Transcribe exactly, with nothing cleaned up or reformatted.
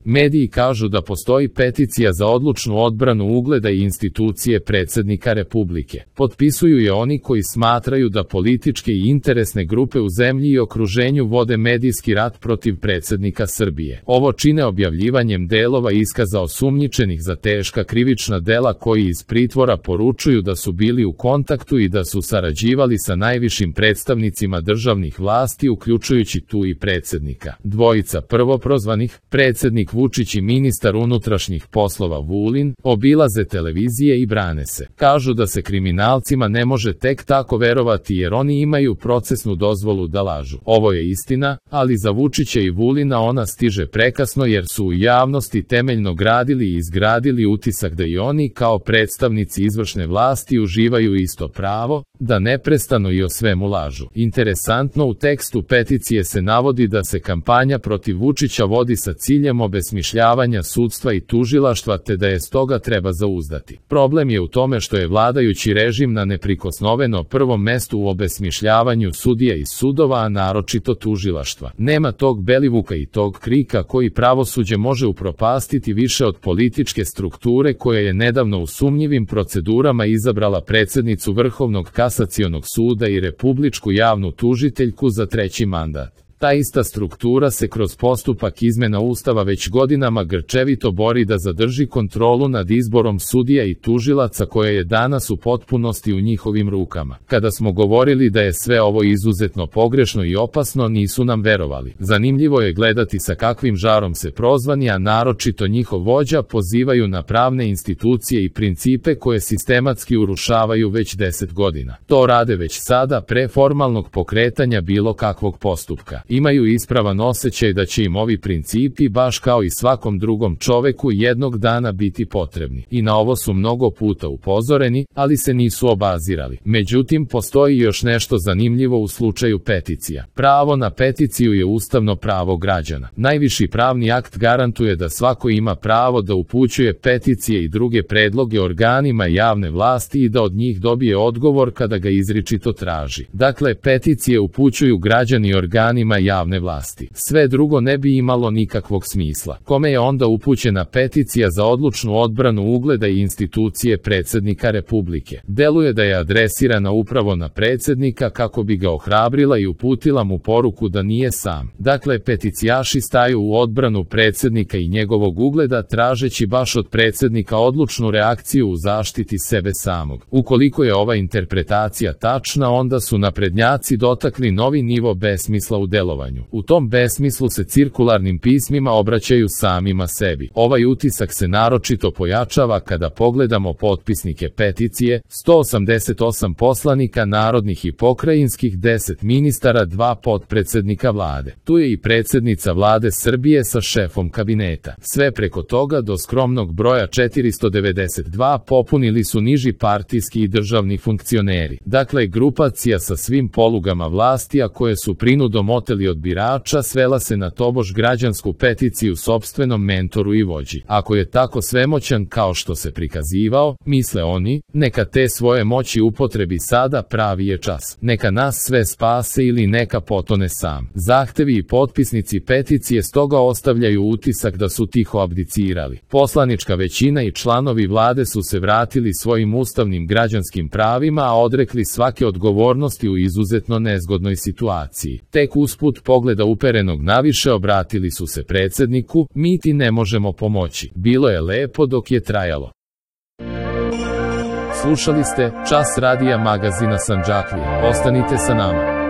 Mediji kažu da postoji peticija za odlučnu odbranu ugleda i institucije predsjednika Republike. Potpisuju je oni koji smatraju da političke i interesne grupe u zemlji i okruženju vode medijski rat protiv predsjednika Srbije. Ovo čine objavljivanjem delova iskaza osumnjičenih za teška krivična dela koji iz pritvora poručuju da su bili u kontaktu i da su sarađivali sa najvišim predstavnicima državnih vlasti, uključujući tu i predsjednika. Dvojica prvoprozvanih, predsjednik Vučić i ministar unutrašnjih poslova Vulin, obilaze televizije i brane se. Kažu da se kriminalcima ne može tek tako verovati jer oni imaju procesnu dozvolu da lažu. Ovo je istina, ali za Vučića i Vulina ona stiže prekasno jer su u javnosti temeljno gradili i izgradili utisak da i oni kao predstavnici izvršne vlasti uživaju isto pravo, da neprestano i o svemu lažu. Interesantno, u tekstu peticije se navodi da se kampanja protiv Vučića vodi sa ciljem obesmišljavanja sudstva i tužilaštva te da je stoga treba zauzdati. Problem je u tome što je vladajući režim na neprikosnoveno prvom mestu u obesmišljavanju sudija i sudova, a naročito tužilaštva. Nema tog Belivuka i tog krika koji pravosuđe može upropastiti više od političke strukture koja je nedavno u sumnjivim procedurama izabrala predsjednicu Vrhovnog kasacionog suda i republičku javnu tužiteljku za treći mandat. Ta ista struktura se kroz postupak izmena Ustava već godinama grčevito bori da zadrži kontrolu nad izborom sudija i tužilaca koja je danas u potpunosti u njihovim rukama. Kada smo govorili da je sve ovo izuzetno pogrešno i opasno, nisu nam verovali. Zanimljivo je gledati sa kakvim žarom se prozvani, a naročito njihov vođa, pozivaju na pravne institucije i principe koje sistematski urušavaju već deset godina. To rade već sada pre formalnog pokretanja bilo kakvog postupka. Imaju ispravan osjećaj da će im ovi principi, baš kao i svakom drugom čoveku, jednog dana biti potrebni. I na ovo su mnogo puta upozoreni, ali se nisu obazirali. Međutim, postoji još nešto zanimljivo u slučaju peticija. Pravo na peticiju je ustavno pravo građana. Najviši pravni akt garantuje da svako ima pravo da upućuje peticije i druge predloge organima javne vlasti i da od njih dobije odgovor kada ga izričito traži. Dakle, peticije upućuju građani organima javne vlasti. Sve drugo ne bi imalo nikakvog smisla. Kome je onda upućena peticija za odlučnu odbranu ugleda i institucije predsjednika Republike? Deluje da je adresirana upravo na predsjednika kako bi ga ohrabrila i uputila mu poruku da nije sam. Dakle, peticijaši staju u odbranu predsjednika i njegovog ugleda tražeći baš od predsjednika odlučnu reakciju u zaštiti sebe samog. Ukoliko je ova interpretacija tačna, onda su naprednjaci dotakli novi nivo besmisla u delovanju. U tom besmislu se cirkularnim pismima obraćaju samima sebi. Ovaj utisak se naročito pojačava kada pogledamo potpisnike peticije: sto osamdeset osam poslanika narodnih i pokrajinskih, deset ministara, dva potpredsednika vlade. Tu je i predsjednica vlade Srbije sa šefom kabineta. Sve preko toga do skromnog broja četiristo devedeset dva popunili su niži partijski i državni funkcioneri. Dakle, grupacija sa svim polugama vlasti, a koje su prinudom oteli od birača, svela se na tobož građansku peticiju sopstvenom mentoru i vođi. Ako je tako svemoćan kao što se prikazivao, misle oni, neka te svoje moći upotrebi sada, pravi je čas. Neka nas sve spase ili neka potone sam. Zahtevi i potpisnici peticije stoga ostavljaju utisak da su tiho abdicirali. Poslanička većina i članovi vlade su se vratili svojim ustavnim građanskim pravima, a odrekli svake odgovornosti u izuzetno nezgodnoj situaciji. Tek usput pogleda uperenog naviše obratili su se predsjedniku: mi ti ne možemo pomoći. Bilo je lepo dok je trajalo. Slušali ste Čas radija magazina Sandžaklija. Ostanite sa nama.